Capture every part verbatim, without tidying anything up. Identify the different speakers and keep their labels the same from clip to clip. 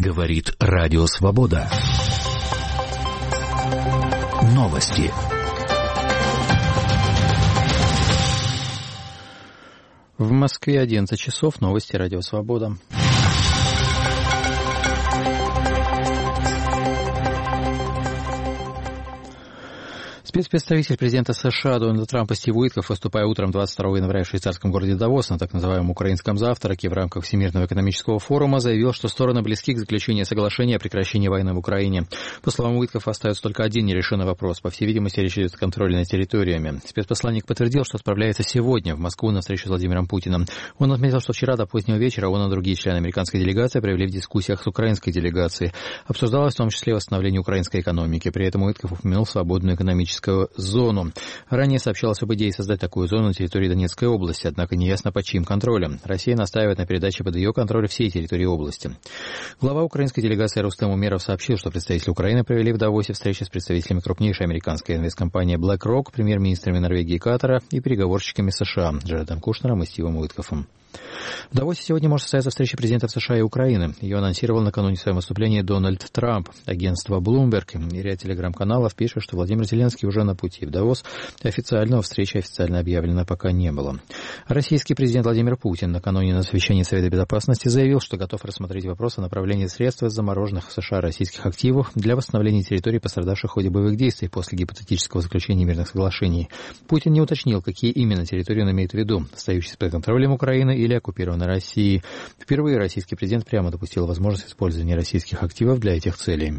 Speaker 1: Говорит Радио Свобода. Новости.
Speaker 2: В Москве одиннадцать часов. Новости Радио Свобода. Спецпредставитель президента США Дональда Трампа Стив Уиткоф, выступая утром двадцать второго января в швейцарском городе Давос на так называемом украинском завтраке в рамках Всемирного экономического форума, заявил, что стороны близки к заключению соглашения о прекращении войны в Украине. По словам Уиткофа, остается только один нерешенный вопрос. По всей видимости, речь идет о контроле над территориями. Спецпосланник подтвердил, что отправляется сегодня в Москву на встречу с Владимиром Путиным. Он отметил, что вчера до позднего вечера он и другие члены американской делегации провели в дискуссиях с украинской делегацией. Обсуждалось в том числе восстановление украинской экономики. При этом Уиткоф упомянул свободную экономическую зону. Ранее сообщалось об идее создать такую зону на территории Донецкой области, однако неясно под чьим контролем. Россия настаивает на передаче под ее контроль всей территории области. Глава украинской делегации Рустем Умеров сообщил, что представители Украины провели в Давосе встречи с представителями крупнейшей американской инвесткомпании BlackRock, премьер-министрами Норвегии и Катара и переговорщиками США Джаредом Кушнером и Стивом Уиткофом. В Давосе сегодня может состояться встреча президентов США и Украины. Ее анонсировал накануне в своем выступлении Дональд Трамп. Агентство Bloomberg и ряд телеграм-каналов пишут, что Владимир Зеленский уже на пути в Давос. Официального встречи официально объявлено пока не было. Российский президент Владимир Путин накануне на совещании Совета Безопасности заявил, что готов рассмотреть вопрос о направлении средств из замороженных в США российских активов для восстановления территорий, пострадавших в ходе боевых действий после гипотетического заключения мирных соглашений. Путин не уточнил, какие именно территории он имеет в виду, остающиеся под контролем Украины или оккупированной России. Впервые российский президент прямо допустил возможность использования российских активов для этих целей.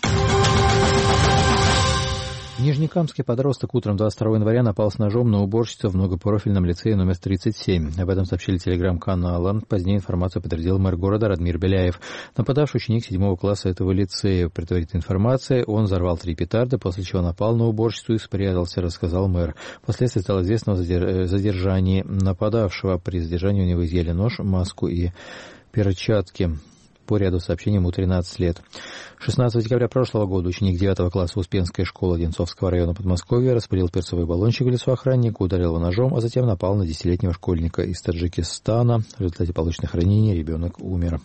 Speaker 2: Нижнекамский подросток утром двадцать второго января напал с ножом на уборщицу в многопрофильном лицее номер тридцать семь. Об этом сообщили телеграм-каналы. Позднее информацию подтвердил мэр города Радмир Беляев. Нападавший ученик седьмого класса этого лицея. Предварительной информации, он взорвал три петарды, после чего напал на уборщицу и спрятался, рассказал мэр. Впоследствии стало известно о задержании нападавшего. При задержании у него изъяли нож, маску и перчатки. По ряду сообщений ему тринадцать лет. шестнадцатого декабря прошлого года ученик девятого класса Успенской школы Одинцовского района Подмосковья распылил перцовый баллончик в лицо охраннику, ударил его ножом, а затем напал на десятилетнего школьника из Таджикистана. В результате полученных ранений ребенок умер.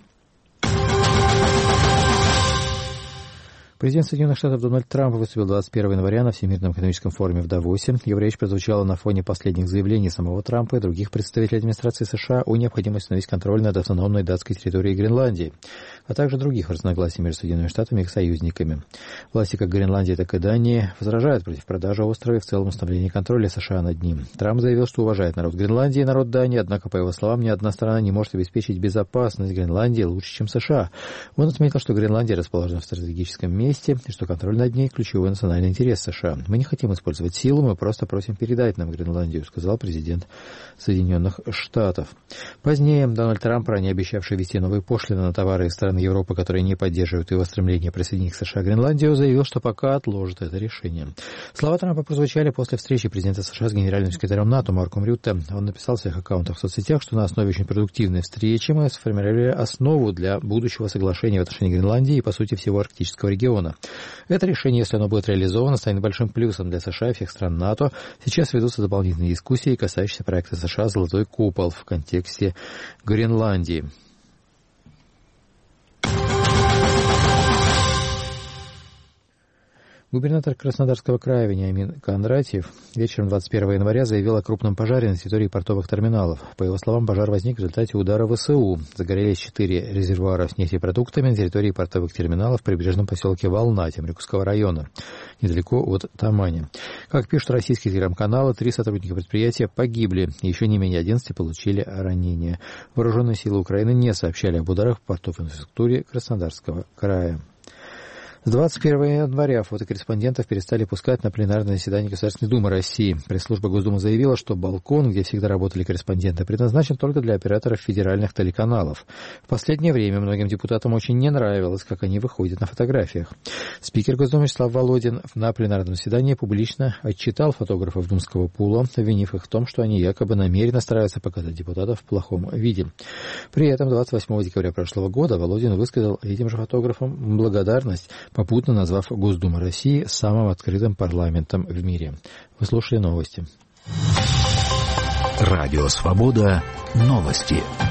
Speaker 2: Президент Соединенных Штатов Дональд Трамп выступил двадцать первого января на Всемирном экономическом форуме в Давосе. Его речь прозвучала на фоне последних заявлений самого Трампа и других представителей администрации США о необходимости установить контроль над автономной датской территорией Гренландии, а также других разногласий между Соединенными Штатами и их союзниками. Власти как Гренландии, так и Дании возражают против продажи острова и в целом установления контроля США над ним. Трамп заявил, что уважает народ Гренландии и народ Дании, однако, по его словам, ни одна страна не может обеспечить безопасность Гренландии лучше, чем США. Он отметил, что Гренландия расположена в стратегическом месте, и что контроль над ней – ключевой национальный интерес США. Мы не хотим использовать силу, мы просто просим передать нам Гренландию, сказал президент Соединенных Штатов. Позднее Дональд Трамп, ранее обещавший ввести новые пошлины на товары из стран Европы, которые не поддерживают его стремление присоединить к США Гренландию, заявил, что пока отложит это решение. Слова Трампа прозвучали после встречи президента США с генеральным секретарем НАТО Марком Рютте. Он написал в своих аккаунтах в соцсетях, что на основе очень продуктивной встречи мы сформировали основу для будущего соглашения в отношении Гренландии и, по сути, всего арктического региона. Это решение, если оно будет реализовано, станет большим плюсом для США и всех стран НАТО. Сейчас ведутся дополнительные дискуссии, касающиеся проекта США «Золотой купол» в контексте Гренландии. Губернатор Краснодарского края Вениамин Кондратьев вечером двадцать первого января заявил о крупном пожаре на территории портовых терминалов. По его словам, пожар возник в результате удара ВСУ. Загорелись четыре резервуара с нефтепродуктами на территории портовых терминалов в прибрежном поселке Волна Темрюкского района, недалеко от Тамани. Как пишут российские телеграм-каналы, три сотрудника предприятия погибли, еще не менее одиннадцати получили ранения. Вооруженные силы Украины не сообщали об ударах в портовой инфраструктуре Краснодарского края. С двадцать первого января фотокорреспондентов перестали пускать на пленарное заседание Государственной Думы России. Пресс-служба Госдумы заявила, что балкон, где всегда работали корреспонденты, предназначен только для операторов федеральных телеканалов. В последнее время многим депутатам очень не нравилось, как они выходят на фотографиях. Спикер Госдумы Вячеслав Володин на пленарном заседании публично отчитал фотографов думского пула, обвинив их в том, что они якобы намеренно стараются показать депутатов в плохом виде. При этом двадцать восьмого декабря прошлого года Володин высказал этим же фотографам благодарность, попутно назвав Госдуму России самым открытым парламентом в мире. Вы слушали новости.
Speaker 1: Радио Свобода. Новости.